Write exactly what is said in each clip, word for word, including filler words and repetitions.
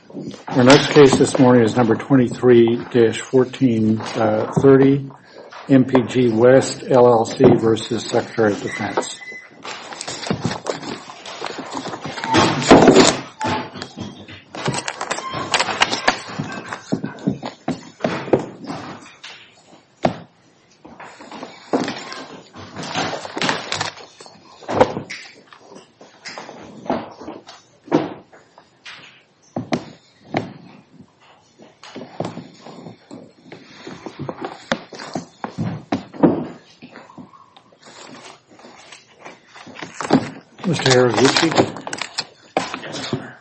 Our next case this morning is number twenty-three dash fourteen thirty, M P G West, L L C versus Secretary of Defense. Mister Haraguchi. Yes, sir.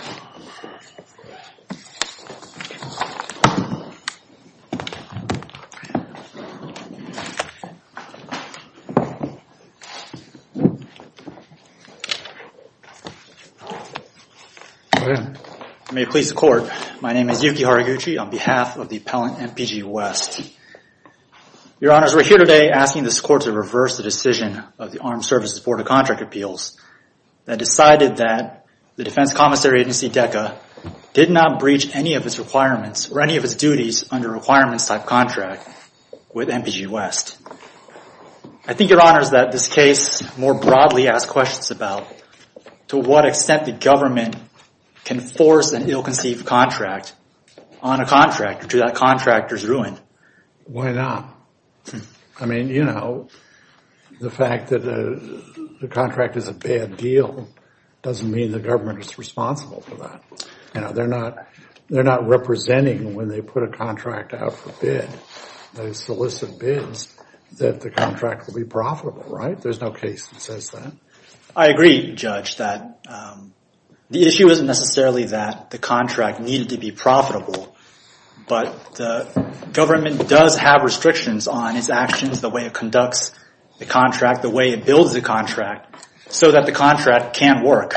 Go ahead. May it please the Court, my name is Yuki Haraguchi on behalf of the appellant M P G West. Your Honors, we're here today asking this Court to reverse the decision of the Armed Services Board of Contract Appeals that decided that the Defense Commissary Agency, DECA, did not breach any of its requirements or any of its duties under a requirements-type contract with M P G West. I think, Your Honors, that this case more broadly asks questions about to what extent the government can force an ill-conceived contract on a contractor to that contractor's ruin. Why not? I mean, you know, the fact that uh, the contract is a bad deal doesn't mean the government is responsible for that. You know, they're not they're not representing when they put a contract out for bid, they solicit bids, that the contract will be profitable, right? There's no case that says that. I agree, Judge, that um, the issue isn't necessarily that the contract needed to be profitable, but the government does have restrictions on its actions, the way it conducts the contract, the way it builds the contract, so that the contract can work.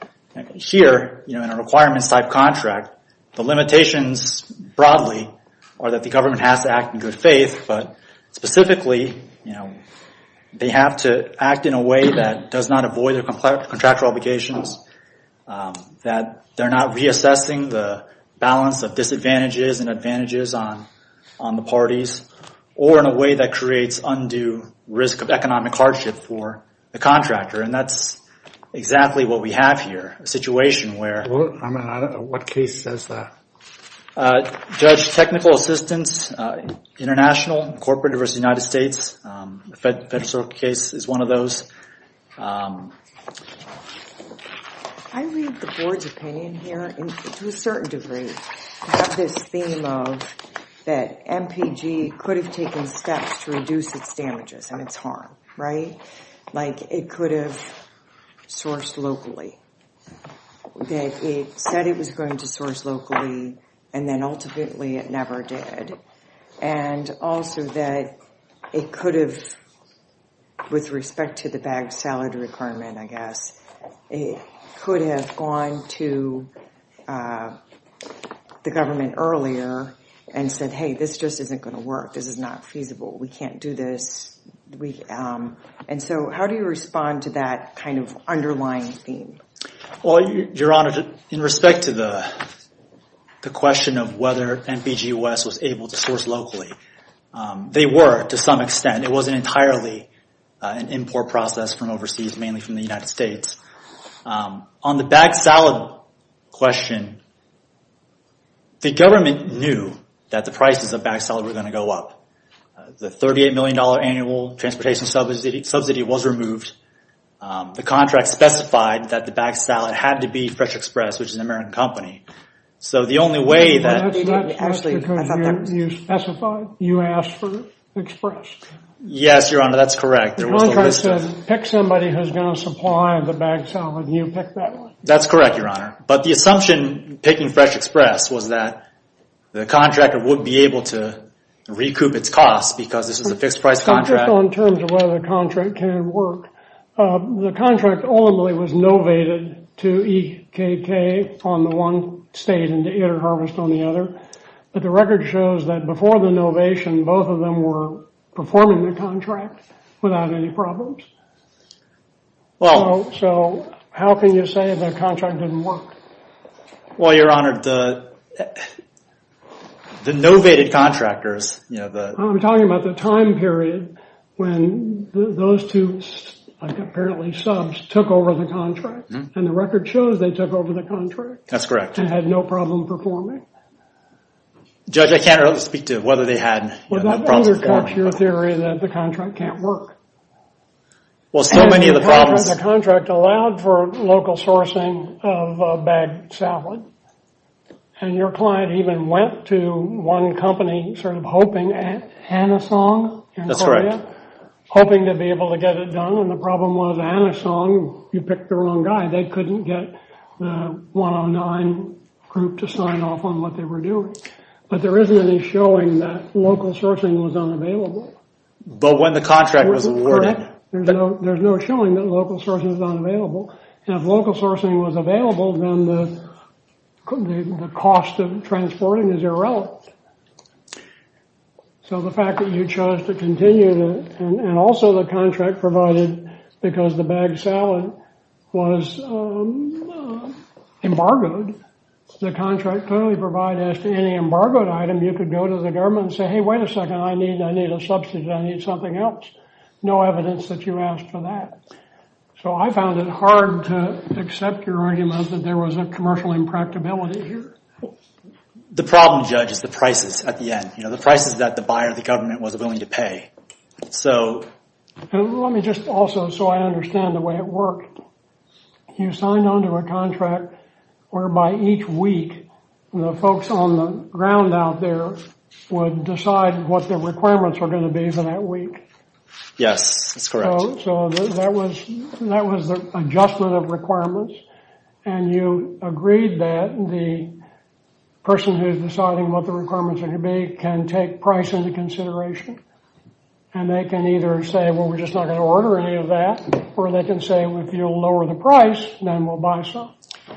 Here, you know, in a requirements-type contract, the limitations broadly are that the government has to act in good faith, but specifically, you know, they have to act in a way that does not avoid their contractual obligations, um, that they're not reassessing the balance of disadvantages and advantages on on the parties, or in a way that creates undue risk of economic hardship for the contractor. And that's exactly what we have here, a situation where... Well, I mean, I don't know, what case says that? Uh, Judge, Technical Assistance uh, International, Incorporated versus United States, um, the Fed, Federal Circuit case is one of those. Um, I read the board's opinion here, in, to a certain degree, to have this theme of that M P G could have taken steps to reduce its damages and its harm, right? Like it could have sourced locally. That it said it was going to source locally, and then ultimately it never did. And also that it could have, with respect to the bagged salad requirement, I guess, it could have gone to uh, the government earlier and said, hey, this just isn't going to work. This is not feasible. We can't do this. We um, And so how do you respond to that kind of underlying theme? Well, Your Honor, in respect to the the question of whether M P G West was able to source locally, um, they were to some extent. It wasn't entirely uh, an import process from overseas, mainly from the United States. Um, on the bagged salad question, the government knew that the prices of bagged salad were going to go up. Uh, the thirty-eight million dollars annual transportation subsidy, subsidy was removed. Um, the contract specified that the bagged salad had to be Fresh Express, which is an American company. So the only way that... Well, that's, that's, actually, that's because I thought you, that was... you specified, you asked for Express. Yes, Your Honor, that's correct. The There was a contract list said, of... pick somebody who's going to supply the bagged salad, and you pick that one. That's correct, Your Honor. But the assumption picking Fresh Express was that the contractor would be able to recoup its costs because this is a fixed price So contract. just on terms of whether the contract can work, uh, the contract ultimately was novated to E K K on the one state and to Inter Harvest on the other. But the record shows that before the novation, both of them were performing the contract without any problems. Well, So, so how can you say the contract didn't work? Well, Your Honor, the the novated contractors, you know, the I'm talking about the time period when the, those two, like apparently subs, took over the contract. Mm-hmm. And the record shows they took over the contract. That's correct. And had no problem performing. Judge, I can't really speak to whether they had you well, know, that no problems undercuts your but... theory that the contract can't work. Well, so and many the of the contract, problems... The contract allowed for local sourcing of uh, bagged salad. And your client even went to one company sort of hoping, Anasong in That's Korea, correct. hoping to be able to get it done. And the problem was Anasong, you picked the wrong guy. They couldn't get the one oh nine group to sign off on what they were doing. But there isn't any showing that local sourcing was unavailable. But when the contract was awarded... Correct? There's no, there's no showing that local sourcing is unavailable. And if local sourcing was available, then the The, the cost of transporting is irrelevant. So the fact that you chose to continue to, and, and also the contract provided because the bagged salad was um, uh, embargoed, the contract clearly provided as to any embargoed item, you could go to the government and say, hey, wait a second, I need, I need a substitute, I need something else. No evidence that you asked for that. So I found it hard to accept your argument that there was a commercial impracticability here. The problem, Judge, is the prices at the end. You know, the prices that the buyer, the government, was willing to pay. So... And let me just also, so I understand the way it worked. You signed onto a contract whereby each week the folks on the ground out there would decide what the requirements were going to be for that week. Yes, that's correct. So, so th- that was that was the adjustment of requirements, and you agreed that the person who's deciding what the requirements are going to be can take price into consideration, and they can either say, well, we're just not going to order any of that, or they can say, well, if you'll lower the price, then we'll buy some.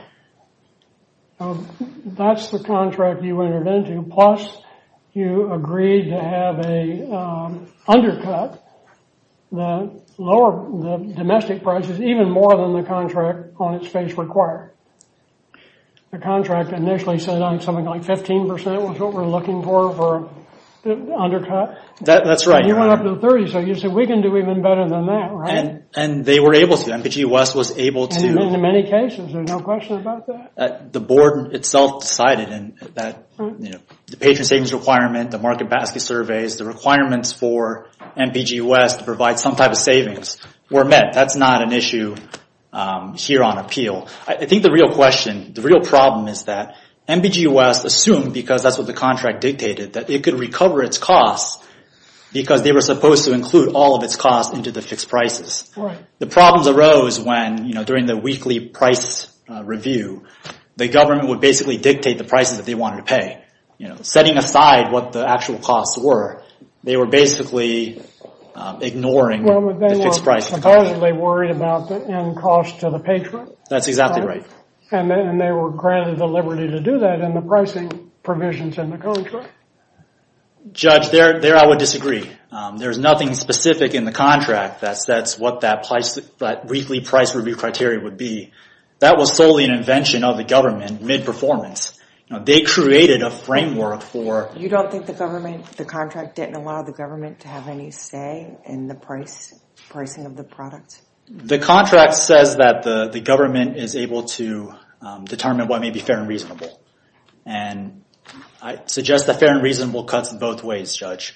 So that's the contract you entered into. Plus, you agreed to have a um, undercut. The lower, the domestic prices, even more than the contract on its face required. The contract initially said I think something like fifteen percent was what we're looking for for the undercut. That, that's right. And you went up to thirty, so you said we can do even better than that, right? And and they were able to. M P G West was able to. And in, in many cases, there's no question about that. Uh, the board itself decided and that you know the patron savings requirement, the market basket surveys, the requirements for M P G West to provide some type of savings were met. That's not an issue um, here on appeal. I, I think the real question, the real problem is that M P G West assumed, because that's what the contract dictated, that it could recover its costs because they were supposed to include all of its costs into the fixed prices. Right. The problems arose when, you know, during the weekly price uh, review, the government would basically dictate the prices that they wanted to pay. You know, setting aside what the actual costs were, they were basically um, ignoring well, but they the fixed were price. supposedly worried about the end cost to the patron. That's exactly right. right. And, they, and they were granted the liberty to do that in the pricing provisions in the contract. Judge, there, there I would disagree. Um, there's nothing specific in the contract that sets what that, price, that weekly price review criteria would be. That was solely an invention of the government mid-performance. You know, they created a framework for... You don't think the government, the contract didn't allow the government to have any say in the price, pricing of the products? The contract says that the, the government is able to um, determine what may be fair and reasonable. And I suggest that fair and reasonable cuts both ways, Judge.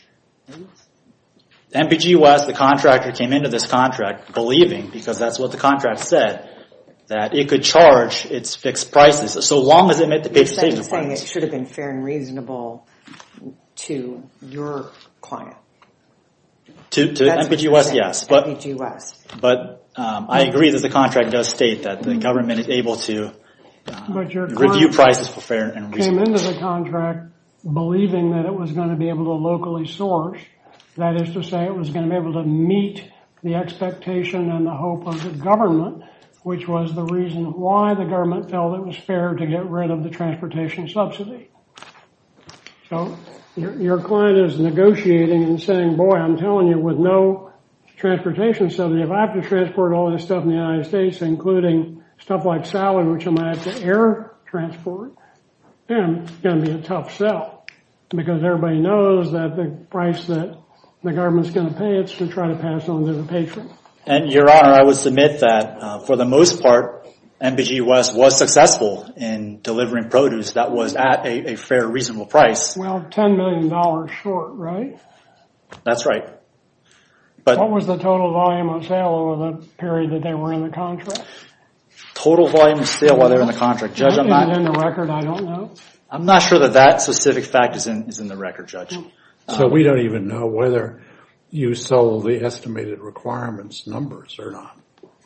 M P G West, the contractor, came into this contract believing, because that's what the contract said, that it could charge its fixed prices so long as it met the patron savings You're saying requirements. it should have been fair and reasonable to your client. To, to That's M P G what West, you're yes. saying, But, M P G West. but um, I agree that the contract does state that the government is able to uh, But your review client prices for fair and came reasonable. into the contract believing that it was going to be able to locally source. That is to say, it was going to be able to meet the expectation and the hope of the government, which was the reason why the government felt it was fair to get rid of the transportation subsidy. So your, your client is negotiating and saying, boy, I'm telling you, with no transportation subsidy, if I have to transport all this stuff in the United States, including stuff like salad, which I might have to air transport. And it's going to be a tough sell because everybody knows that the price that the government's going to pay, it's to try to pass on to the patron. And, Your Honor, I would submit that uh, for the most part, M P G West was successful in delivering produce that was at a, a fair, reasonable price. Well, ten million dollars short, right? That's right. But what was the total volume of sale over the period that they were in the contract? Total volume of sale while they were in the contract, Judge, I'm not. Is it in the record? I don't know. I'm not sure that that specific fact is in is in the record, Judge. So um, we don't even know whether you sold the estimated requirements numbers or not.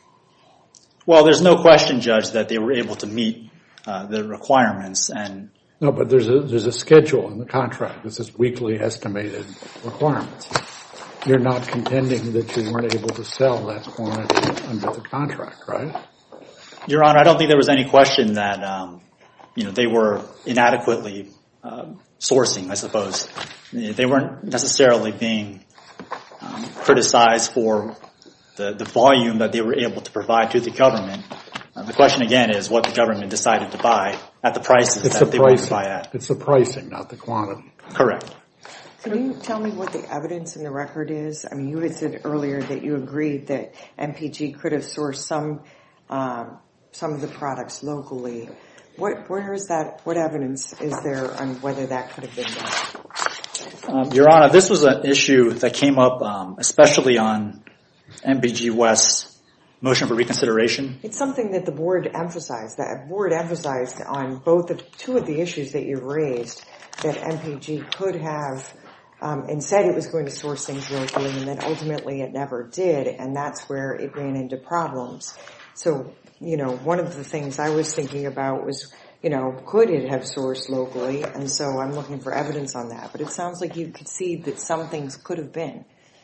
Well, there's no question, Judge, that they were able to meet uh, the requirements. And no, but there's a there's a schedule in the contract that says weekly estimated requirements. You're not contending that you weren't able to sell that quantity under the contract, right? Your Honor, I don't think there was any question that um, you know they were inadequately uh, sourcing, I suppose. They weren't necessarily being um, criticized for the, the volume that they were able to provide to the government. Uh, the question, again, is what the government decided to buy at the prices it's that the they pricing. wanted to buy at. It's the pricing, not the quantity. Correct. Can you tell me what the evidence in the record is? I mean, you had said earlier that you agreed that M P G could have sourced some um, some of the products locally. What, where is that? What evidence is there on whether that could have been done? Um, Your Honor, this was an issue that came up, um, especially on M P G West's motion for reconsideration. It's something that the board emphasized. That board emphasized on both of two of the issues that you raised that M P G could have. Um, and said it was going to source things locally, and then ultimately it never did, and that's where it ran into problems. So, you know, one of the things I was thinking about was, you know, could it have sourced locally? And so I'm looking for evidence on that. But it sounds like you could see that some things could have been.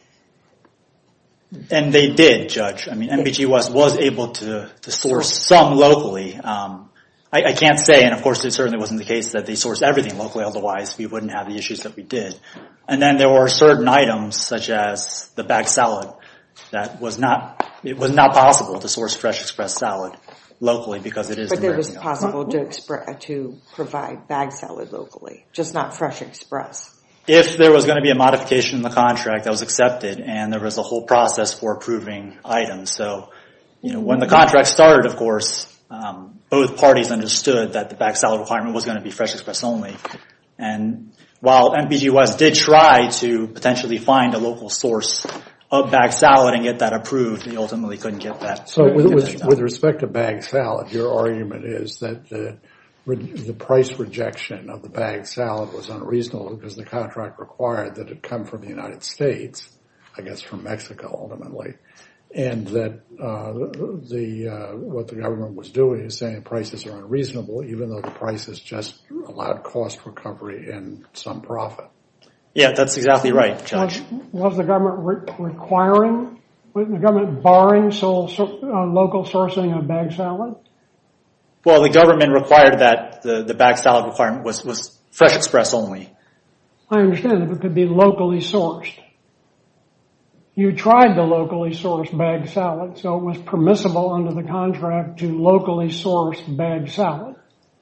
And they did, Judge. I mean, M P G West was able to, to source some locally. Um, I, I can't say, and of course it certainly wasn't the case that they sourced everything locally, otherwise we wouldn't have the issues that we did. And then there were certain items, such as the bag salad, that was not, it was not possible to source Fresh Express salad locally because it is But the it was American possible to, expre- to provide bag salad locally, just not Fresh Express. If there was going to be a modification in the contract that was accepted, and there was a whole process for approving items. So, you know, when the contract started, of course, um, both parties understood that the bag salad requirement was going to be Fresh Express only. And while M P G West did try to potentially find a local source of bag salad and get that approved, they ultimately couldn't get that. So with, get with, that with respect to bag salad, your argument is that the, the price rejection of the bag salad was unreasonable because the contract required that it come from the United States, I guess from Mexico ultimately, and that uh, the uh, what the government was doing is saying prices are unreasonable, even though the prices just allowed cost recovery and some profit. Yeah, that's exactly right, Judge. Was, was the government re- requiring, was the government barring sole, uh, local sourcing of bag salad? Well, the government required that the, the bag salad requirement was, was Fresh Express only. I understand that it could be locally sourced. You tried the locally sourced bag salad, so it was permissible under the contract to locally source bag salad.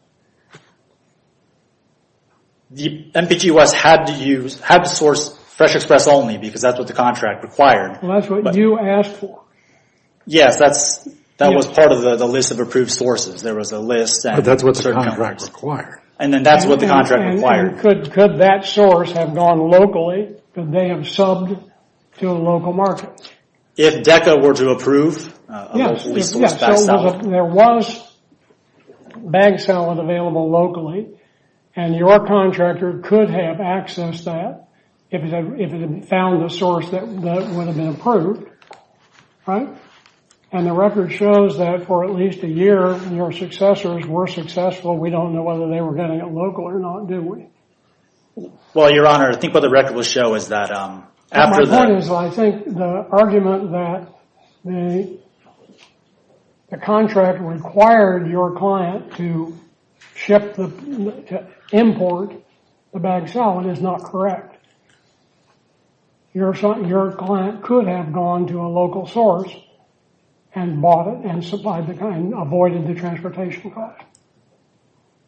The M P G West had to use, had to source Fresh Express only because that's what the contract required. Well, that's what but, you asked for. Yes, that's, that Yeah. was part of the, the list of approved sources. There was a list. And But that's what the certain contract companies. required. And then that's what the And- contract and- required. and could, could that source have gone locally? Could they have subbed to a local market? If DECA were to approve uh, a Yes, locally if- sourced yes. bag So it salad, was a, there was bag salad available locally, and your contractor could have accessed that if it had, if it had found the source that, that would have been approved, right? And the record shows that for at least a year, your successors were successful. We don't know whether they were getting it local or not, do we? well, Your Honor, I think what the record will show is that um, after My point the is, I think the argument that the the contract required your client to ship the to import the bag salad is not correct. Your son- your client could have gone to a local source and bought it and supplied the kind, avoided the transportation cost.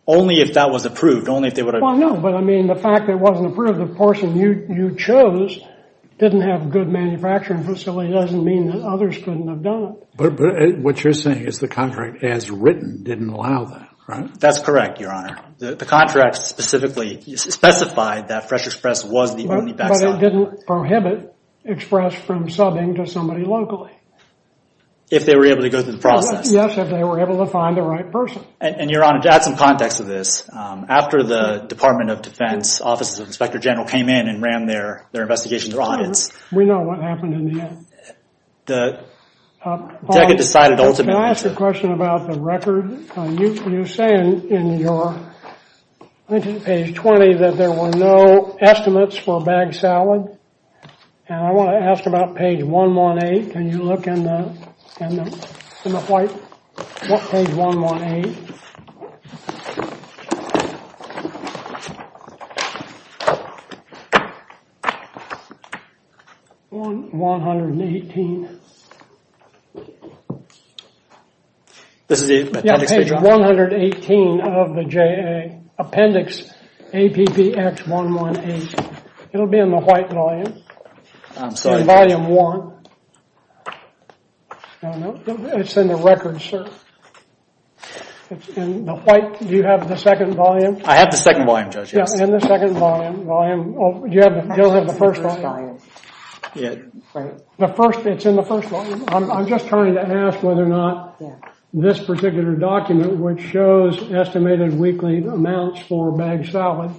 Only if that was approved, only if they would have... Well, no, but I mean, the fact that it wasn't approved, the person you, you chose didn't have a good manufacturing facility doesn't mean that others couldn't have done it. But, but what you're saying is the contract as written didn't allow that, right? That's correct, Your Honor. The, the contract specifically specified that Fresh Express was the But, only bag but it salad. didn't prohibit Express from subbing to somebody locally. If they were able to go through the process. Yes, if they were able to find the right person. And, and Your Honor, to add some context to this, um, after the Department of Defense Office of Inspector General came in and ran their, their investigations or audits, We know what happened in the end. the Uh, DECA decided ultimately Can I ask to- a question about the record? Uh, you, you say in, in your, I think it's page twenty, that there were no estimates for bag salad. And I want to ask about page one eighteen. Can you look in the, in the, in the white, what page one eighteen? One, one hundred eighteen. This is the Yeah, appendix page page, Your Honor? one hundred eighteen of the J A, appendix A P P X one eighteen. It'll be in the white volume, I'm sorry. in volume one. No, no, it's in the record, sir. It's in the white, do you have the second volume? I have the second volume, Judge, Yeah, yes. in the second volume, volume, oh, you have the, you don't have the first volume. Yeah. Right, The first, it's in the first volume. I'm, I'm just trying to ask whether or not yeah. this particular document, which shows estimated weekly amounts for bag salad,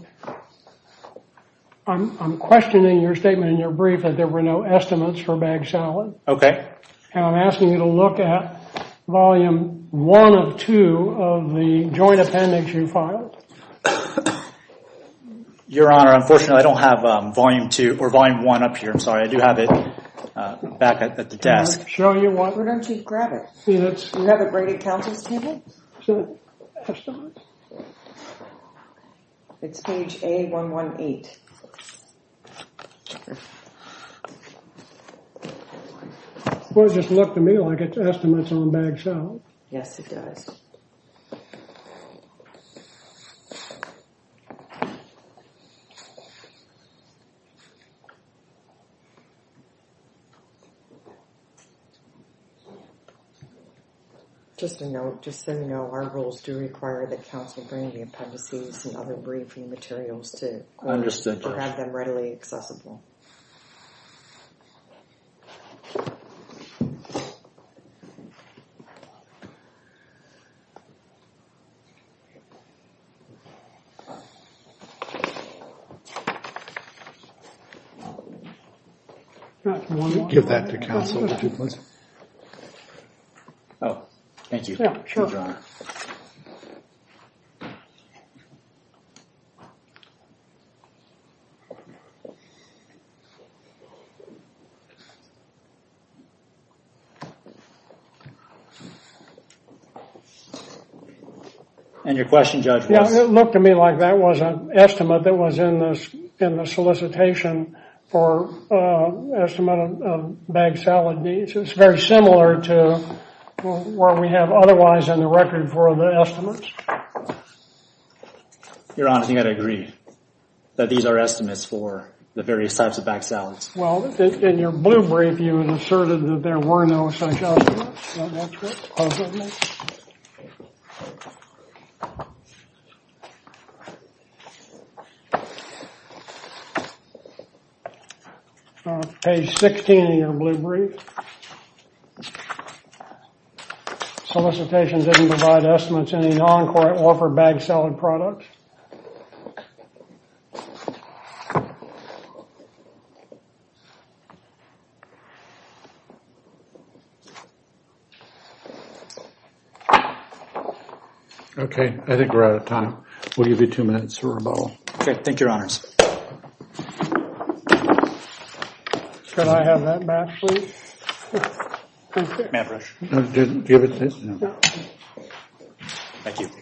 I'm, I'm questioning your statement in your brief that there were no estimates for bag salad. Okay. And I'm asking you to look at volume one of two of the joint appendix you filed. Your Honor, unfortunately, I don't have um, volume two or volume one up here. I'm sorry. I do have it uh, back at, at the desk. I'll show you what, Why don't you grab it? see, it's, You have it right at counsel's table? it's an estimate. It's page A one eighteen. Well, it just looked to me like it's estimates on bag salad. Yes, it does. Just a note, just so you know, our rules do require that counsel bring the appendices and other briefing materials to court Understood, or Judge. have them readily accessible. That's one. Give that to counsel, would you please? Oh, thank you. Yeah, sure. Thank you, Your Honor. And your question, Judge, was? Yeah, it looked to me like that was an estimate that was in this, in the solicitation for, uh, estimate of, of bag salad needs. It's very similar to where we have otherwise in the record for the estimates. Your Honor, I think I'd agree that these are estimates for the various types of bag salads. Well, in, in your blue brief, you had asserted that there were no such estimates. So that's what puzzled me. Uh, page sixteen in your blue brief. Solicitation didn't provide estimates any non-core or for bag salad products. Okay, I think we're out of time. We'll give you two minutes for rebuttal. Okay, thank you, Your Honors. Could I have that back, please? Thank you. Matt Rush. No, didn't give it to, no. Thank you.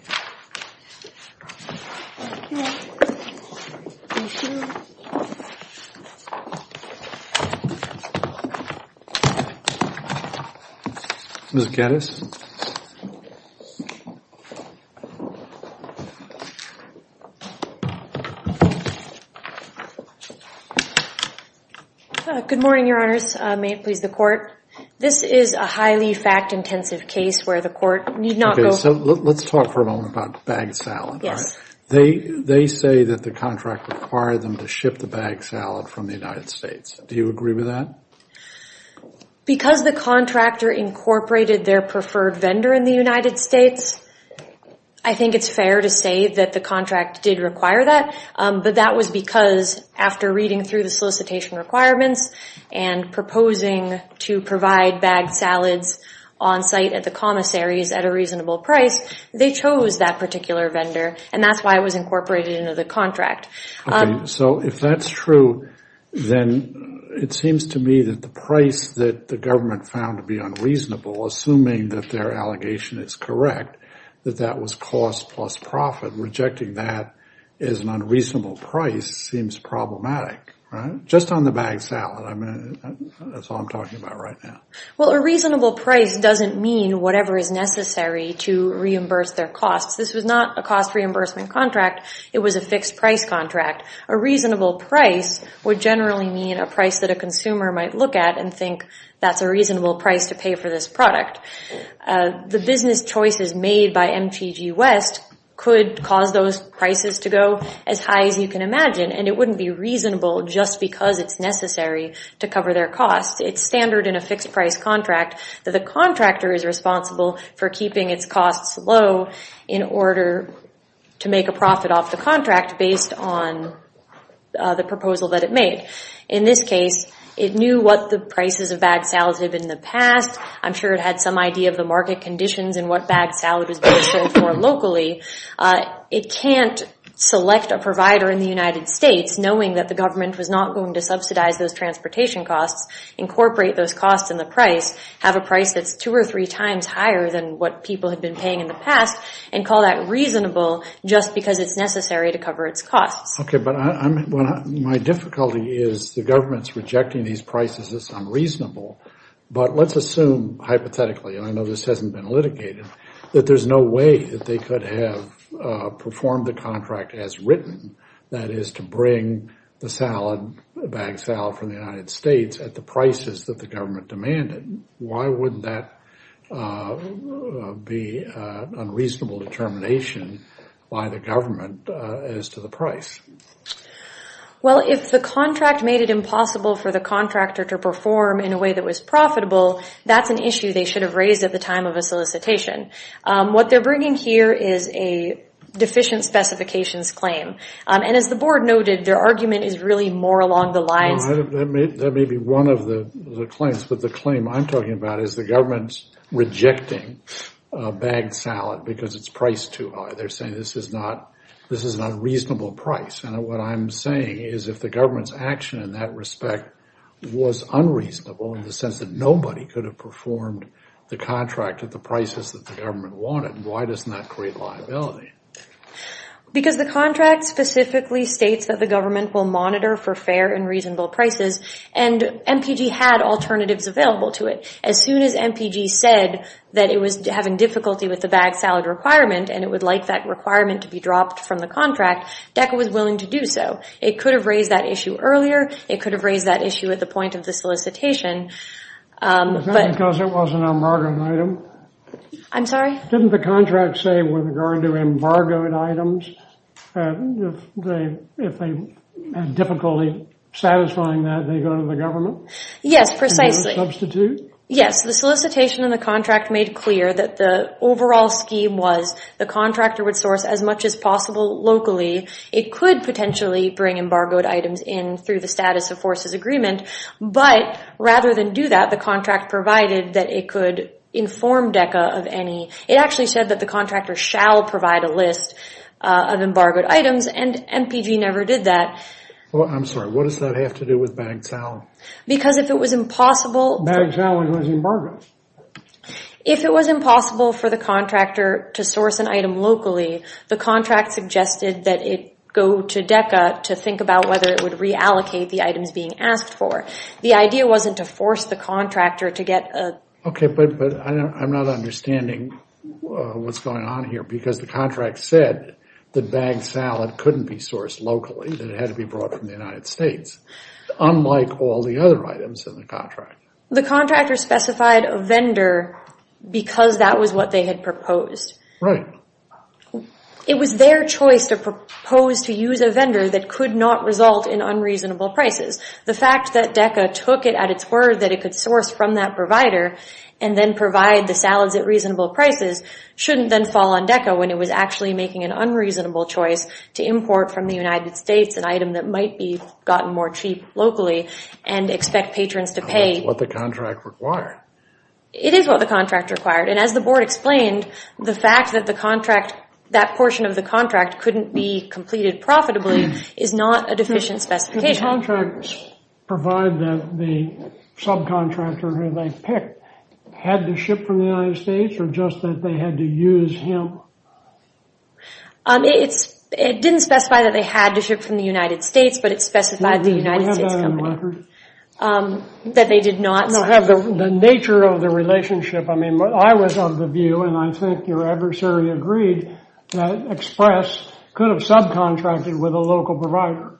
Miz Geddes? Uh, good morning, Your Honors. Uh, may it please the Court. This is a highly fact-intensive case where the Court need not okay, go... Okay, so let, let's talk for a moment about bagged salad. Yes. Right? They, they say that the contract required them to ship the bagged salad from the United States. Do you agree with that? Because the contractor incorporated their preferred vendor in the United States, I think it's fair to say that the contract did require that, um, but that was because after reading through the solicitation requirements and proposing to provide bagged salads on site at the commissaries at a reasonable price, they chose that particular vendor, and that's why it was incorporated into the contract. Okay, um, so if that's true, then it seems to me that the price that the government found to be unreasonable, assuming that their allegation is correct, that that was cost plus profit, rejecting that as an unreasonable price seems problematic, right? Just on the bagged salad, I mean, that's all I'm talking about right now. Well, a reasonable price doesn't mean whatever is necessary to reimburse their costs. This was not a cost reimbursement contract. It was a fixed price contract. A reasonable price would generally mean a price that a consumer might look at and think, that's a reasonable price to pay for this product. Uh, the business choices made by M P G West could cause those prices to go as high as you can imagine, and it wouldn't be reasonable just because it's necessary to cover their costs. It's standard in a fixed price contract that the contractor is responsible for keeping its costs low in order to make a profit off the contract based on uh, the proposal that it made. In this case, it knew what the prices of bagged salads had been in the past. I'm sure it had some idea of the market conditions and what bagged salad was being sold for locally. Uh, it can't select a provider in the United States knowing that the government was not going to subsidize those transportation costs, incorporate those costs in the price, have a price that's two or three times higher than what people had been paying in the past, and call that reasonable just because it's necessary to cover its costs. Okay, but I, I'm, when I, my difficulty is the government's rejecting these prices as unreasonable, but let's assume hypothetically, and I know this hasn't been litigated, that there's no way that they could have uh, performed the contract as written, that is to bring the salad, bagged salad from the United States at the prices that the government demanded. Why wouldn't that uh, uh, be uh, unreasonable determination by the government uh, as to the price? Well, if the contract made it impossible for the contractor to perform in a way that was profitable, that's an issue they should have raised at the time of a solicitation. Um, what they're bringing here is a deficient specifications claim. Um, and as the board noted, their argument is really more along the lines... Well, that, may, that may be one of the, the claims, but the claim I'm talking about is the government's rejecting uh, bagged salad because it's priced too high. They're saying this is not... This is an unreasonable price. And what I'm saying is if the government's action in that respect was unreasonable in the sense that nobody could have performed the contract at the prices that the government wanted, why doesn't that create liability? Because the contract specifically states that the government will monitor for fair and reasonable prices, and M P G had alternatives available to it. As soon as M P G said that it was having difficulty with the bagged salad requirement and it would like that requirement to be dropped from the contract, DECA was willing to do so. It could have raised that issue earlier. It could have raised that issue at the point of the solicitation. Um, Was that but because it was an embargoed item? I'm sorry? Didn't the contract say with regard to embargoed items, uh, if they if they had difficulty satisfying that, they go to the government? Yes, precisely. And substitute? Yes, the solicitation and the contract made clear that the overall scheme was the contractor would source as much as possible locally. It could potentially bring embargoed items in through the status of forces agreement, but rather than do that, the contract provided that it could inform DECA of any. It actually said that the contractor shall provide a list uh, of embargoed items, and M P G never did that. Well, I'm sorry, what does that have to do with bagged salad? Because if it was impossible... Bagged salad was embargoed. If it was impossible for the contractor to source an item locally, the contract suggested that it go to DECA to think about whether it would reallocate the items being asked for. The idea wasn't to force the contractor to get a... Okay, but, but I don't, I'm not understanding uh, what's going on here, because the contract said that bagged salad couldn't be sourced locally, that it had to be brought from the United States, unlike all the other items in the contract. The contractor specified a vendor because that was what they had proposed. Right. It was their choice to propose to use a vendor that could not result in unreasonable prices. The fact that DECA took it at its word that it could source from that provider and then provide the salads at reasonable prices shouldn't then fall on DECA when it was actually making an unreasonable choice to import from the United States an item that might be gotten more cheap locally and expect patrons to pay. That's what the contract required. It is what the contract required. And as the board explained, the fact that the contract, that portion of the contract couldn't be completed profitably is not a deficient specification. Did the contracts provide that the subcontractor who they picked had to ship from the United States, or just that they had to use him? Um, it, it's, it didn't specify that they had to ship from the United States, but it specified the United States company. Um, that they did not. No, have the, the nature of the relationship. I mean, I was of the view, and I think your adversary agreed, that Express could have subcontracted with a local provider.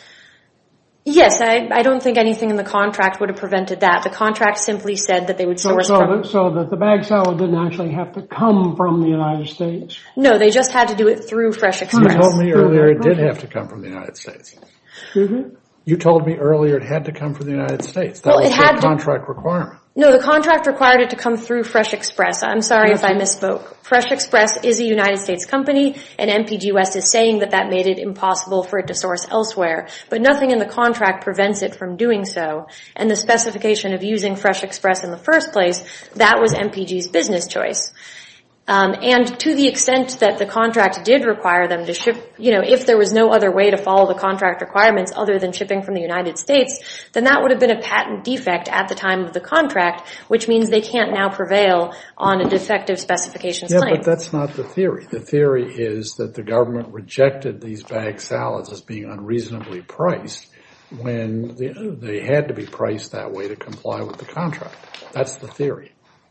Yes, I, I don't think anything in the contract would have prevented that. The contract simply said that they would source so, so from... That, so that the bagged salad didn't actually have to come from the United States. No, they just had to do it through Fresh Express. You told me earlier it did have to come from the United States. Excuse me? You told me earlier it had to come from the United States. That well, was it had the to, contract requirement. No, the contract required it to come through Fresh Express. I'm sorry if I misspoke. Fresh Express is a United States company, and M P G West is saying that that made it impossible for it to source elsewhere. But nothing in the contract prevents it from doing so. And the specification of using Fresh Express in the first place, that was M P G's business choice. Um, and to the extent that the contract did require them to ship, you know, if there was no other way to follow the contract requirements other than shipping from the United States, then that would have been a patent defect at the time of the contract, which means they can't now prevail on a defective specifications yeah, claim. But that's not the theory. The theory is that the government rejected these bagged salads as being unreasonably priced when they, they had to be priced that way to comply with the contract. That's the theory.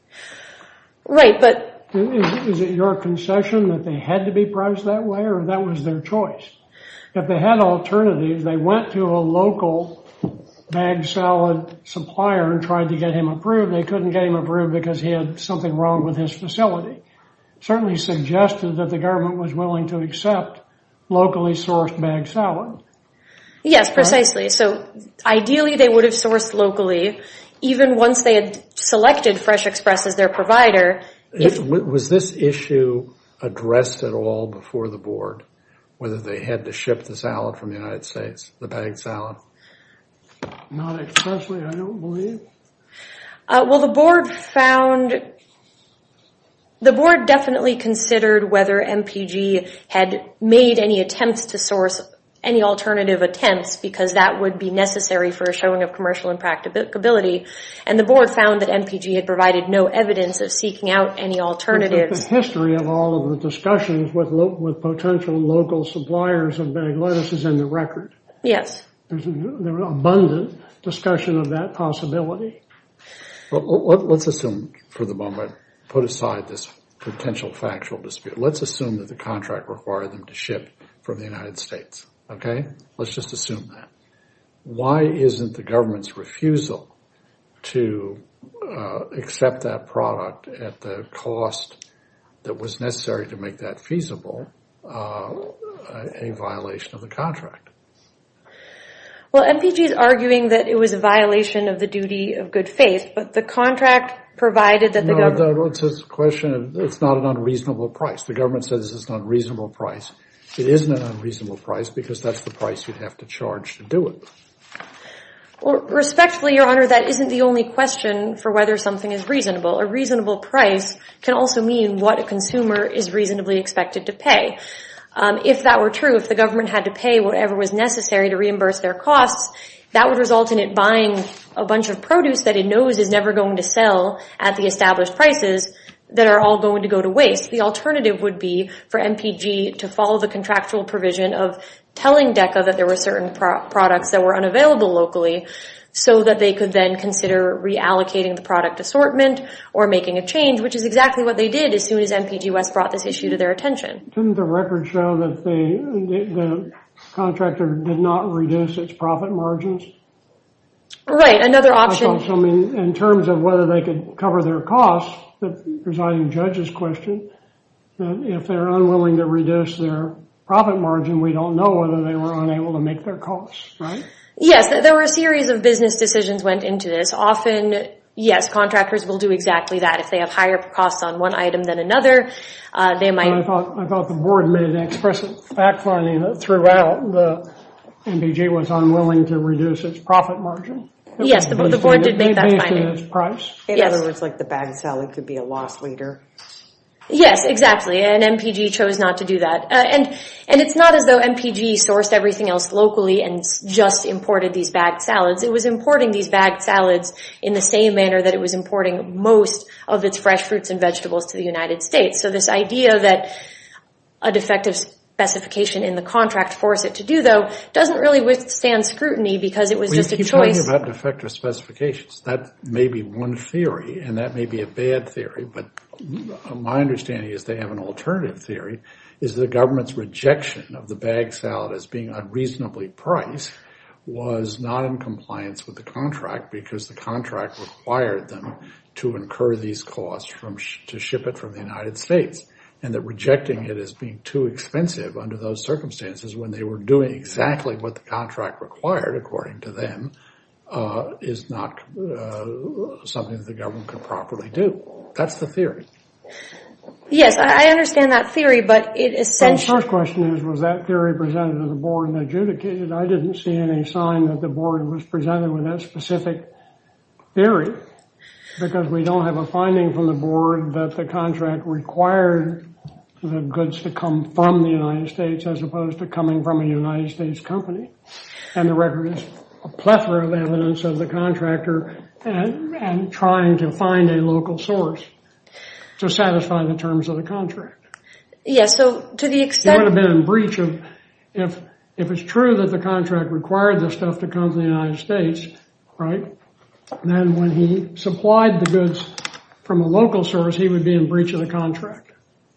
Right, but... Is, is it your concession that they had to be priced that way, or that was their choice? If they had alternatives, they went to a local bagged salad supplier and tried to get him approved. They couldn't get him approved because he had something wrong with his facility. Certainly suggested that the government was willing to accept locally sourced bagged salad. Yes, precisely. Right? So ideally they would have sourced locally, even once they had selected Fresh Express as their provider. If, was this issue addressed at all before the board, whether they had to ship the salad from the United States, the bagged salad? Not expressly, I don't believe. Uh, well, the board found, the board definitely considered whether M P G had made any attempts to source any alternative attempts, because that would be necessary for a showing of commercial impracticability. And the board found that M P G had provided no evidence of seeking out any alternatives. The history of all of the discussions with lo- with potential local suppliers of bagged lettuce is in the record. Yes. There's an there abundant discussion of that possibility. Well, let, let's assume for the moment, put aside this potential factual dispute. Let's assume that the contract required them to ship from the United States. Okay? Let's just assume that. Why isn't the government's refusal to uh, accept that product at the cost that was necessary to make that feasible uh, a, a violation of the contract? Well, M P G is arguing that it was a violation of the duty of good faith, but the contract provided that the no, government... No, it's a question of, it's not an unreasonable price. The government says this is an unreasonable price. It isn't an unreasonable price because that's the price you'd have to charge to do it. Well, respectfully, Your Honor, that isn't the only question for whether something is reasonable. A reasonable price can also mean what a consumer is reasonably expected to pay. Um, if that were true, if the government had to pay whatever was necessary to reimburse their costs, that would result in it buying a bunch of produce that it knows is never going to sell at the established prices, that are all going to go to waste. The alternative would be for M P G to follow the contractual provision of telling DECA that there were certain pro- products that were unavailable locally, so that they could then consider reallocating the product assortment or making a change, which is exactly what they did as soon as M P G West brought this issue to their attention. Didn't the record show that the, the, the contractor did not reduce its profit margins? Right, another option. So, I mean, in terms of whether they could cover their costs, the presiding judge's question, that if they're unwilling to reduce their profit margin, we don't know whether they were unable to make their costs, right? Yes, there were a series of business decisions went into this. Often, yes, contractors will do exactly that. If they have higher costs on one item than another, uh, they might... But I thought, I thought the board made an explicit fact finding that throughout the M P G was unwilling to reduce its profit margin. It yes, the, the board did make that finding. Based on its price. In yes. other words, like the bagged salad could be a loss leader. Yes, exactly, and M P G chose not to do that. Uh, and and it's not as though M P G sourced everything else locally and just imported these bagged salads. It was importing these bagged salads in the same manner that it was importing most of its fresh fruits and vegetables to the United States. So this idea that a defective specification in the contract forced it to do, though, doesn't really withstand scrutiny because it was well, just you a keep choice. talking about defective specifications. That may be one theory, and that may be a bad theory, but my understanding is they have an alternative theory, is the government's rejection of the bagged salad as being unreasonably priced was not in compliance with the contract because the contract required them to incur these costs from sh- to ship it from the United States, and that rejecting it as being too expensive under those circumstances when they were doing exactly what the contract required, according to them, uh, is not uh, something that the government could properly do. That's the theory. Yes, I understand that theory, but it essentially... Well, the first question is, was that theory presented to the board and adjudicated? I didn't see any sign that the board was presented with that specific theory because we don't have a finding from the board that the contract required the goods to come from the United States as opposed to coming from a United States company. And the record is a plethora of evidence of the contractor and, and trying to find a local source to satisfy the terms of the contract. Yes, so to the extent... It would have been in breach of, if if it's true that the contract required the stuff to come from the United States, right, then when he supplied the goods from a local source, he would be in breach of the contract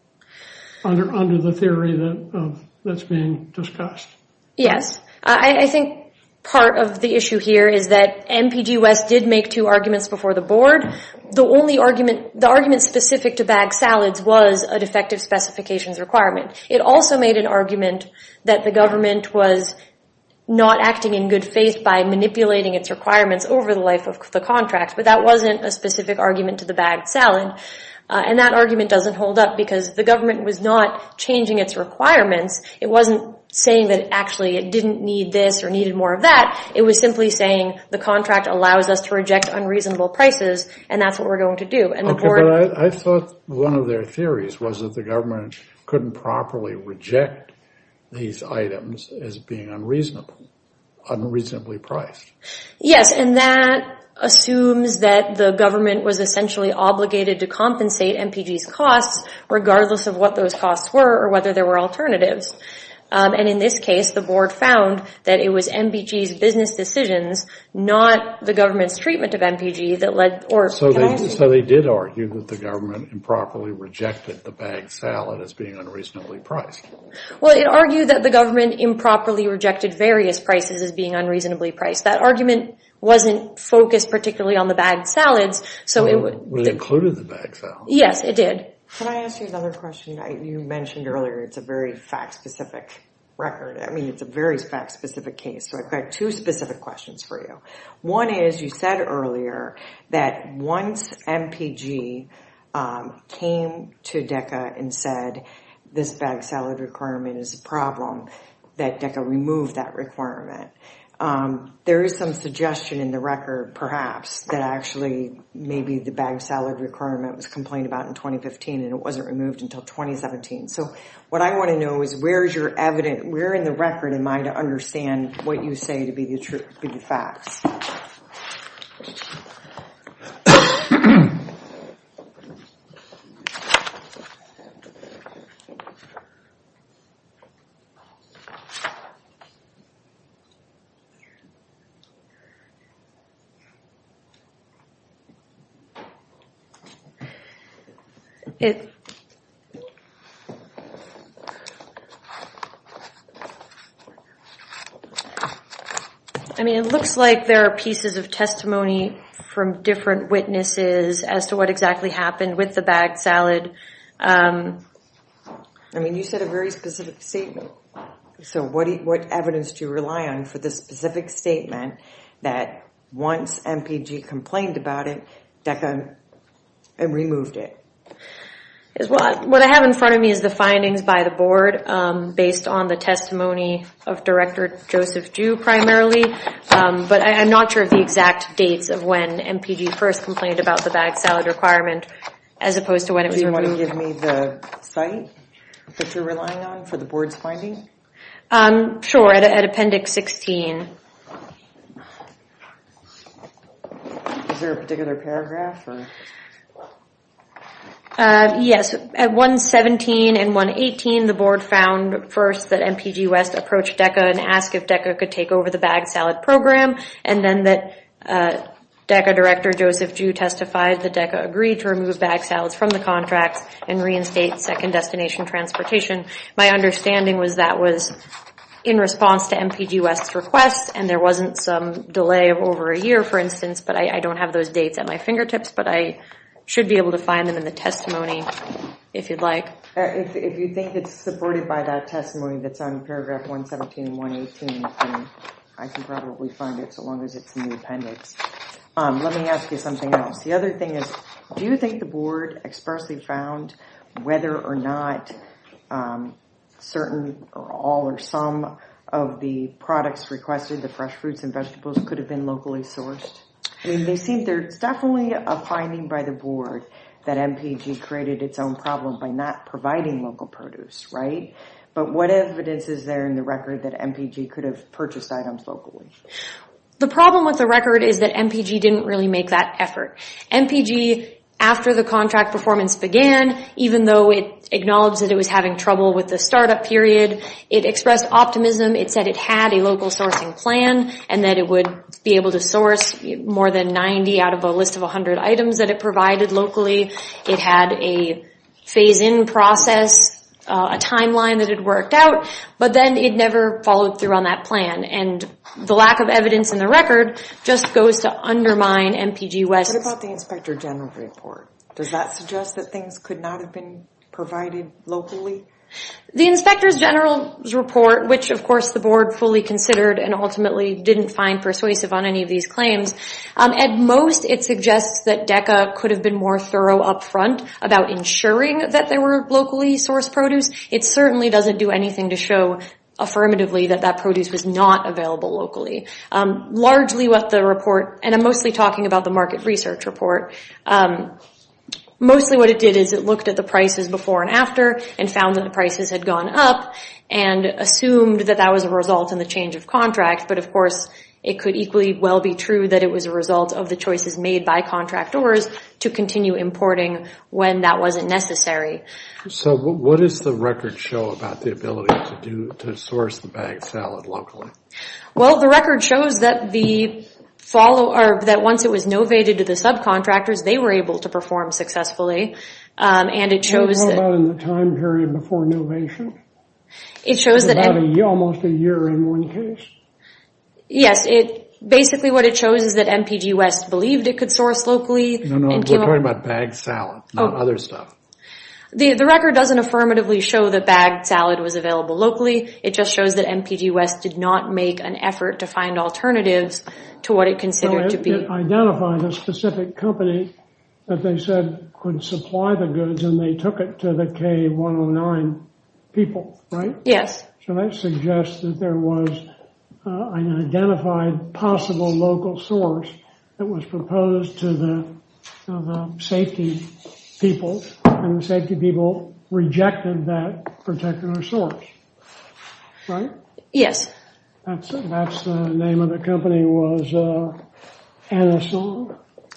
under under the theory that of, that's being discussed. Yes. I, I think part of the issue here is that M P G West did make two arguments before the board. The only argument, the argument specific to bagged salads was a defective specifications requirement. It also made an argument that the government was not acting in good faith by manipulating its requirements over the life of the contract, but that wasn't a specific argument to the bagged salad. Uh, and that argument doesn't hold up because the government was not changing its requirements. It wasn't saying that actually it didn't need this or needed more of that. It was simply saying the contract allows us to reject unreasonable prices, and that's what we're going to do. And the okay, board, but I, I thought one of their theories was that the government couldn't properly reject these items as being unreasonable, unreasonably priced. Yes, and that assumes that the government was essentially obligated to compensate M P G's costs regardless of what those costs were or whether there were alternatives. Um, and in this case, the board found that it was M P G's business decisions, not the government's treatment of M P G that led, or... So they, so they did argue that the government improperly rejected the bagged salad as being unreasonably priced. Well, it argued that the government improperly rejected various prices as being unreasonably priced. That argument wasn't focused particularly on the bagged salads, so well, it would... Well, it included the bagged salad. Yes, it did. Can I ask you another question? I, you mentioned earlier it's a very fact-specific record. I mean, it's a very fact-specific case. So I've got two specific questions for you. One is, you said earlier that once M P G um, came to DECA and said this bagged salad requirement is a problem, that DECA removed that requirement. Um, there is some suggestion in the record, perhaps, that actually maybe the bagged salad requirement was complained about in twenty fifteen and it wasn't removed until twenty seventeen. So what I want to know is where's your evidence, where in the record am I to understand what you say to be the true, be the facts? it, I mean, it looks like there are pieces of testimony from different witnesses as to what exactly happened with the bagged salad. Um, I mean, you said a very specific statement. So what do you, what evidence do you rely on for the specific statement that once M P G complained about it, DECA removed it? Is what, what I have in front of me is the findings by the board um, based on the testimony of Director Joseph Jew primarily, um, but I, I'm not sure of the exact dates of when M P G first complained about the bagged salad requirement as opposed to when it was Do you removed. want to give me the site that you're relying on for the board's finding? Um, sure, at, at Appendix sixteen. Is there a particular paragraph or? Uh, yes, at one seventeen and one eighteen, the board found first that M P G West approached DECA and asked if DECA could take over the bagged salad program, and then that uh, DECA Director Joseph Jew testified that DECA agreed to remove bagged salads from the contracts and reinstate second destination transportation. My understanding was that was in response to M P G West's request, and there wasn't some delay of over a year, for instance, but I, I don't have those dates at my fingertips, but I should be able to find them in the testimony if you'd like. Uh, if, if you think it's supported by that testimony that's on paragraph one seventeen and one eighteen, then I can probably find it so long as it's in the appendix. Um, let me ask you something else. The other thing is, do you think the board expressly found whether or not um, certain or all or some of the products requested, the fresh fruits and vegetables, could have been locally sourced? I mean, they seem there's definitely a finding by the board that M P G created its own problem by not providing local produce, right? But what evidence is there in the record that M P G could have purchased items locally? The problem with the record is that M P G didn't really make that effort. M P G, after the contract performance began, even though it acknowledged that it was having trouble with the startup period, it expressed optimism. It said it had a local sourcing plan and that it would be able to source more than ninety out of a list of one hundred items that it provided locally. It had a phase-in process, uh, a timeline that had worked out, but then it never followed through on that plan. And the lack of evidence in the record just goes to undermine M P G West. What about the Inspector General report? Does that suggest that things could not have been provided locally? The Inspector General's report, which of course the board fully considered and ultimately didn't find persuasive on any of these claims, um, at most it suggests that DECA could have been more thorough up front about ensuring that there were locally sourced produce. It certainly doesn't do anything to show affirmatively that that produce was not available locally. Um, largely what the report, and I'm mostly talking about the market research report, um, mostly what it did is it looked at the prices before and after and found that the prices had gone up and assumed that that was a result in the change of contract. But of course, it could equally well be true that it was a result of the choices made by contractors to continue importing when that wasn't necessary. So what does the record show about the ability to do to source the bagged salad locally? Well, the record shows that the follow, or that once it was novated to the subcontractors, they were able to perform successfully, um, and it shows What that. about in the time period before novation? It shows that about M- a year, almost a year in one case. Yes, it basically what it shows is that M P G West believed it could source locally. No, no, and we're came talking up, about bagged salad, not Oh. other stuff. The, the record doesn't affirmatively show that bagged salad was available locally. It just shows that M P G West did not make an effort to find alternatives to what it considered So to it, be. it identified a specific company that they said could supply the goods, and they took it to the K one oh nine people, right? Yes. So that suggests that there was uh, an identified possible local source that was proposed to the, to the safety people, and the safety people rejected that particular source, right? Yes. That's that's the name of the company was uh, Anasong.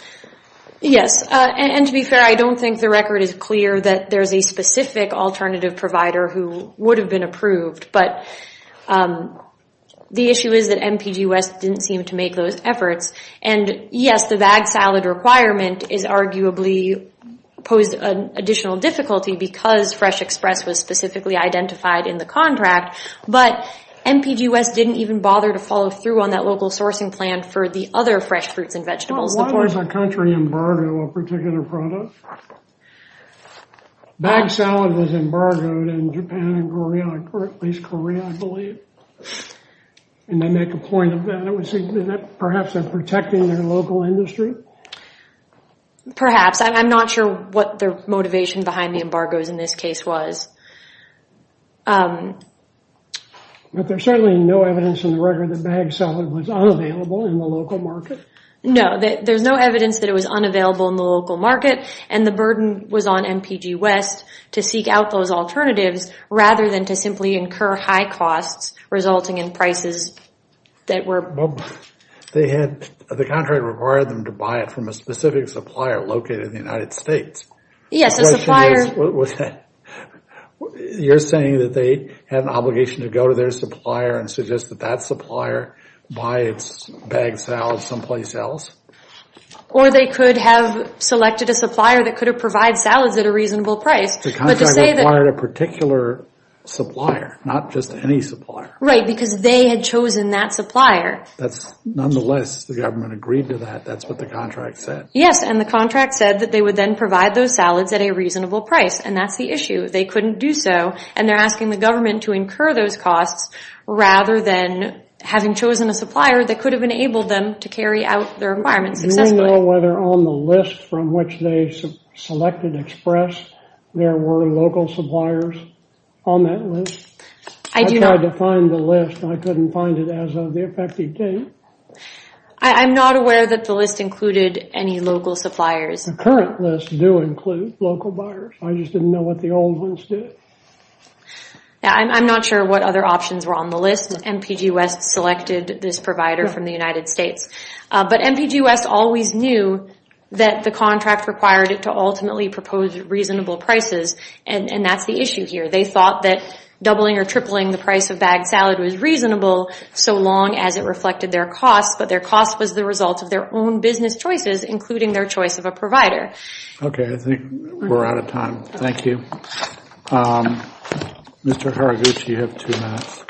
Yes, uh, and, and to be fair, I don't think the record is clear that there's a specific alternative provider who would have been approved, but um, the issue is that M P G West didn't seem to make those efforts. And yes, the bagged salad requirement is arguably posed an additional difficulty because Fresh Express was specifically identified in the contract, but M P G West didn't even bother to follow through on that local sourcing plan for the other fresh fruits and vegetables. Well, The why board- does a country embargo a particular product? Bag salad was embargoed in Japan and Korea, or at least Korea, I believe. And they make a point of that. It was that perhaps they're protecting their local industry. Perhaps. I'm I'm not sure what the motivation behind the embargoes in this case was. Um, But there's certainly no evidence in the record that bag salad was unavailable in the local market. No, th- there's no evidence that it was unavailable in the local market, and the burden was on M P G West to seek out those alternatives rather than to simply incur high costs resulting in prices that were... Well, they had, the contract required them to buy it from a specific supplier located in the United States. Yes, The a question supplier... is, what was that? You're saying that they had an obligation to go to their supplier and suggest that that supplier buy its bag salad someplace else? Or they could have selected a supplier that could have provided salads at a reasonable price. The But to contract say that, required a particular supplier, not just any supplier. right, because they had chosen that supplier. That's nonetheless, the government agreed to that. That's what the contract said. Yes, and the contract said that they would then provide those salads at a reasonable price, and that's the issue. They couldn't do so, and they're asking the government to incur those costs rather than having chosen a supplier that could have enabled them to carry out their requirements successfully. Do we know whether on the list from which they se- selected Express, there were local suppliers on that list? I do tried not. to find the list, and I couldn't find it as of the effective date. I, I'm not aware that the list included any local suppliers. The current lists do include local buyers. I just didn't know what the old ones did. Yeah, I'm, I'm not sure what other options were on the list. M P G West selected this provider from the United States. Uh, but M P G West always knew that the contract required it to ultimately propose reasonable prices, and, and that's the issue here. They thought that doubling or tripling the price of bagged salad was reasonable so long as it reflected their costs, but their cost was the result of their own business choices, including their choice of a provider. Okay, I think we're out of time. Thank you. Um, Mister Haraguchi, you have two minutes.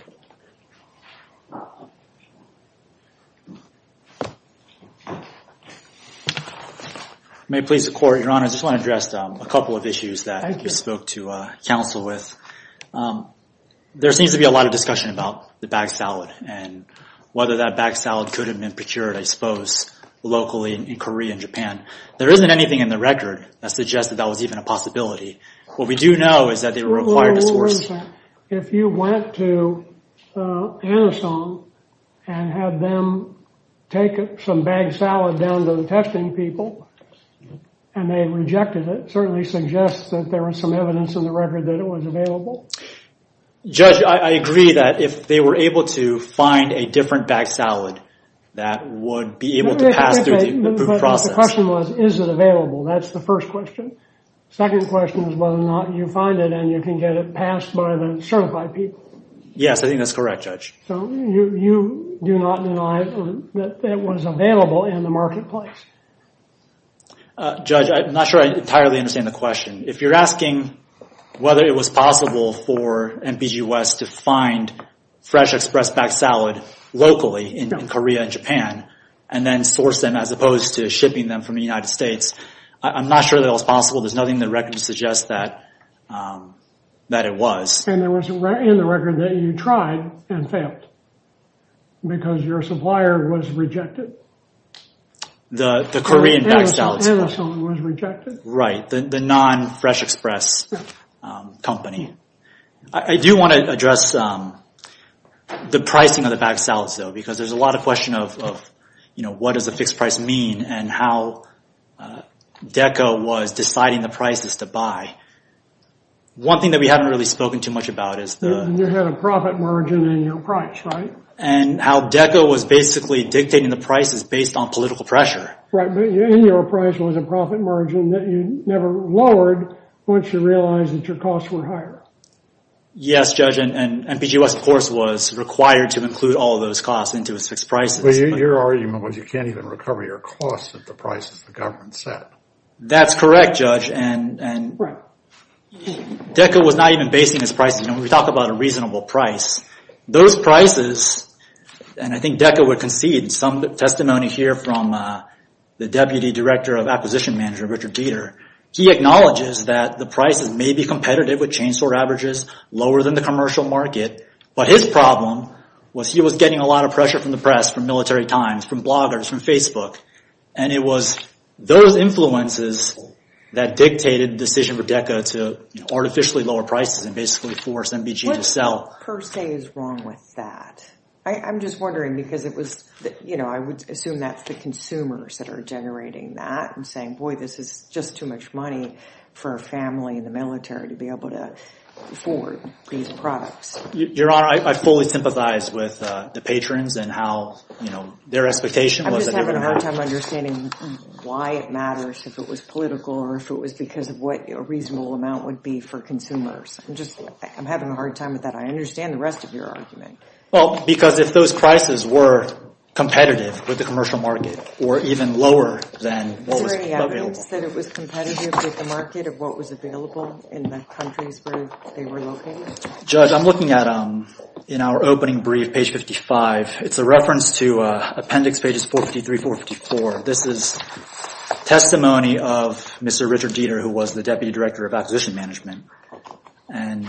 May it please the Court, Your Honor, I just want to address um, a couple of issues that Thank we you. spoke to uh, counsel with. Um, there seems to be a lot of discussion about the bag salad and whether that bag salad could have been procured, I suppose, locally in, in Korea and Japan. There isn't anything in the record that suggests that that was even a possibility. What we do know is that they were required to Wait a source... second. If you went to uh, Anasong and had them take some bagged salad down to the testing people, and they rejected it, certainly suggests that there was some evidence in the record that it was available. Judge, I, I agree that if they were able to find a different bag salad that would be able to If- pass if through they- the, the but- food but process. The question was, is it available? That's the first question. Second question is whether or not you find it and you can get it passed by the certified people. Yes, I think that's correct, Judge. So you, you do not deny that it was available in the marketplace. Uh, Judge, I'm not sure I entirely understand the question. If you're asking whether it was possible for M P G West to find Fresh Express bag salad locally in, in Korea and Japan and then source them as opposed to shipping them from the United States, I, I'm not sure that was possible. There's nothing in the record to suggest that um, that it was. And there was a re- in the record that you tried and failed because your supplier was rejected. The the Korean bag Amazon, salad supply. Amazon was rejected. Right, the, the non-Fresh Express um, company. I, I do want to address um, the pricing of the bag salads, though, because there's a lot of question of, of you know, what does a fixed price mean and how uh, DECO was deciding the prices to buy. One thing that we haven't really spoken too much about is the... You, you had a profit margin in your price, right? And how DECO was basically dictating the prices based on political pressure. Right, but in your price was a profit margin that you never lowered once you realized that your costs were higher. Yes, Judge, and, and M P G West, of course, was required to include all of those costs into its fixed prices. Well, your, but- your argument was you can't even recover your costs at the prices the government set. That's correct, Judge, and and Right. DECA was not even basing its prices. You know, when we talk about a reasonable price, those prices, and I think DECA would concede some testimony here from uh, the Deputy Director of Acquisition Manager, Richard Dieter. He acknowledges that the prices may be competitive with chain store averages, lower than the commercial market, but his problem was he was getting a lot of pressure from the press, from Military Times, from bloggers, from Facebook, and it was those influences that dictated the decision for DECA to you know, artificially lower prices and basically force M B G what to sell. per se is wrong with that? I, I'm just wondering because it was, the, you know, I would assume that's the consumers that are generating that and saying, boy, this is just too much money for a family in the military to be able to afford these products. Your Honor, I, I fully sympathize with uh, the patrons and how, you know, their expectation I'm was just that they having were a hard gonna time understanding why it matters if it was political or if it was because of what a reasonable amount would be for consumers. I'm just, I'm having a hard time with that. I understand the rest of your argument. Well, because if those prices were competitive with the commercial market or even lower than what Is was there any available. evidence that it was competitive with the market of what was available in the countries where they were located? Judge, I'm looking at um in our opening brief, page fifty-five. It's a reference to uh, appendix pages four fifty-three, four fifty-four. This is testimony of Mister Richard Dieter, who was the Deputy Director of Acquisition Management. And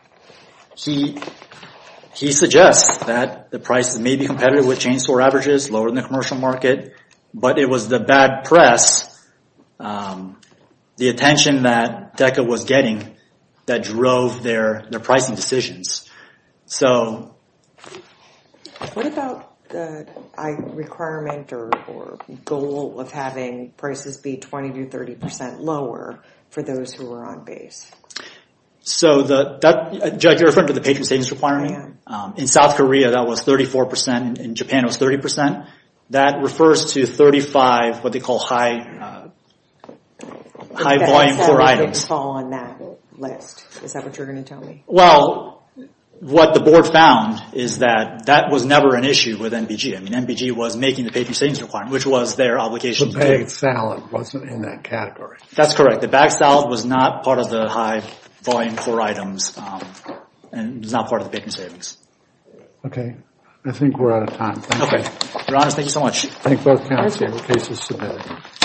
he he suggests that the prices may be competitive with chain store averages, lower than the commercial market, but it was the bad press, um, the attention that DECA was getting that drove their, their pricing decisions. So, What about the I requirement or, or goal of having prices be twenty to thirty percent lower for those who are on base? so the that uh, Judge, you're referring to the patron savings requirement. Um, in South Korea, that was thirty-four percent. In, in Japan, it was thirty percent. That refers to thirty-five, what they call high uh, high volume core items. Fall on that list. Is that what you're going to tell me? Well, what the board found is that that was never an issue with N B G. I mean, N B G was making the patron savings requirement, which was their obligation The to do. bagged salad wasn't in that category. That's correct. The bag salad was not part of the high volume core items, um, and was not part of the patron savings. Okay. I think we're out of time. Thank Okay. you. Your Honor, thank you so much. Thank both counsel. The case is submitted.